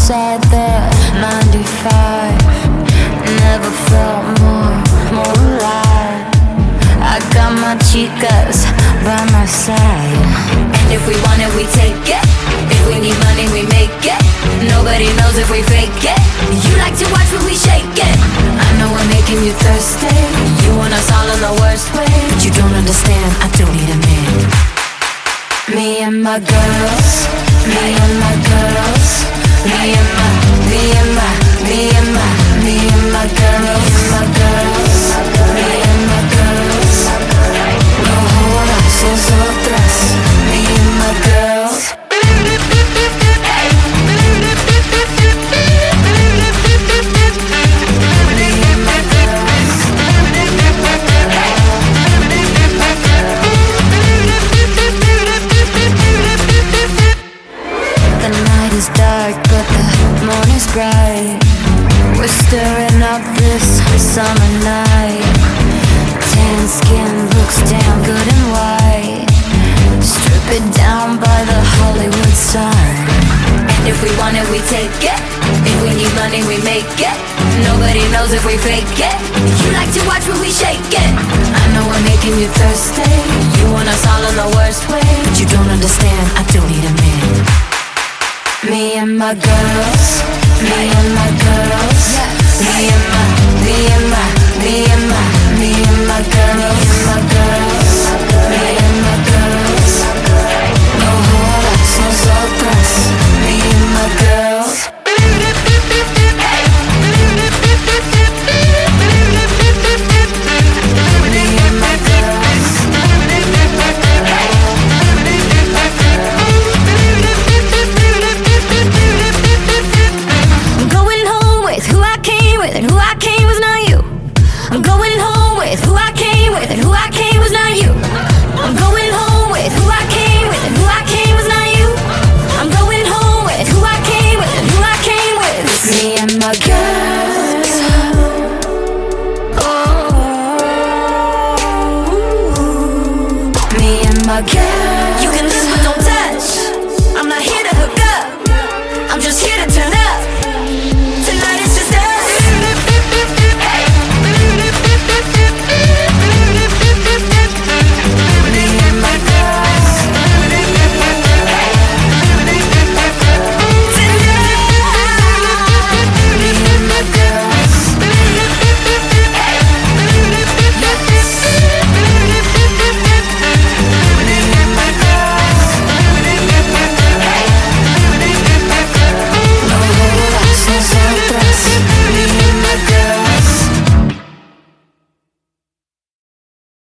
inside that 95. Never felt more alive. I got my chicas by my side. And if we want it, we take it. If we need money, we make it. Nobody knows if we fake it. You like to watch when we shake it. I know we're making you thirsty. You want us all in the worst way, but you don't understand, I don't need a man. Me and my girls, me and my girls, me and my, me and my, me and my, me and my girls, my girls, me and my girls. No jodas, nosotras, me and my girls. It's dark, but the morning's bright. We're stirring up this summer night. Tan skin looks damn good and white. Strip it down by the Hollywood sign. And if we want it, we take it. If we need money, we make it. Nobody knows if we fake it. You like to watch when we shake it. I know we're making you thirsty. You want us all in the worst way, but you don't understand, I don't need a man. Me and my girls, me and my girls, me and my, me and my, me and my, me and my girls, my girls, me and my girls. No jodas, nosotras, me and my girls. Me and my girls. I'm going home with who I came with, and who I came was not you. I'm going home with who I came with, and who I came was not you. I'm going home with who I came with, and who I came was not you. I'm going home with who I came with, and who I came with. Me and my girls. Oh, me and my girls. You can